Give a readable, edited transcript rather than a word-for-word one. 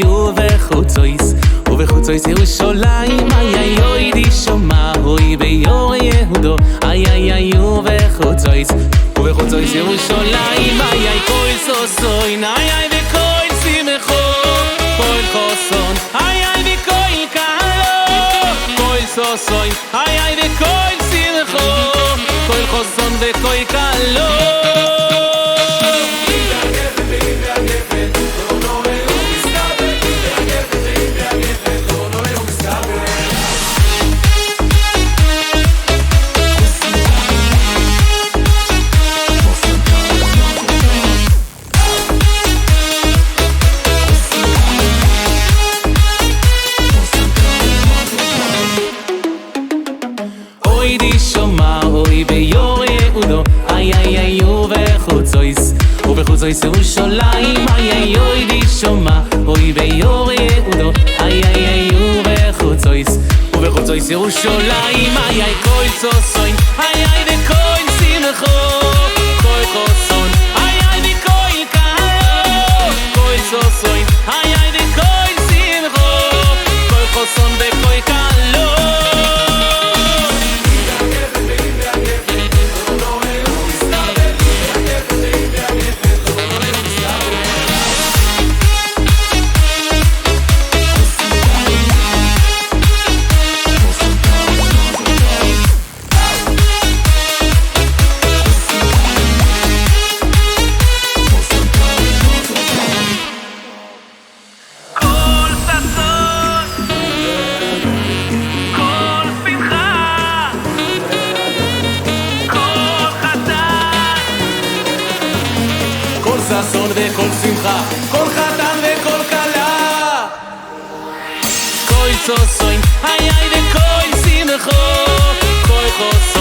ובחוצויס ובחוצויס ירושלים איי אוי די שומע אוי ביור יהודו איי ובחוצויס ובחוצויס ירושלים איי כל סוסוין איי וכל שמחו כל חוסון איי וכל קהלו כל סוסוין איי וכל שמחו כל חוסון וכל קהלו אוי די שומע אוי ביור יהודו איי ובחוצויס ובחוצויס ירושלים איי אוי די שומע אוי ביור יהודו איי ובחוצויס ובחוצויס ירושלים איי כל סוסוין איי וכל שמחו כל חוסון איי וכל קהלו כל סוסוין איי וכל שמחו כל חוסון וכל קהלו ששון וכל שמחה, כל חתן וכל כלה כל סוסוין, איי וכל שמחו כל חוסון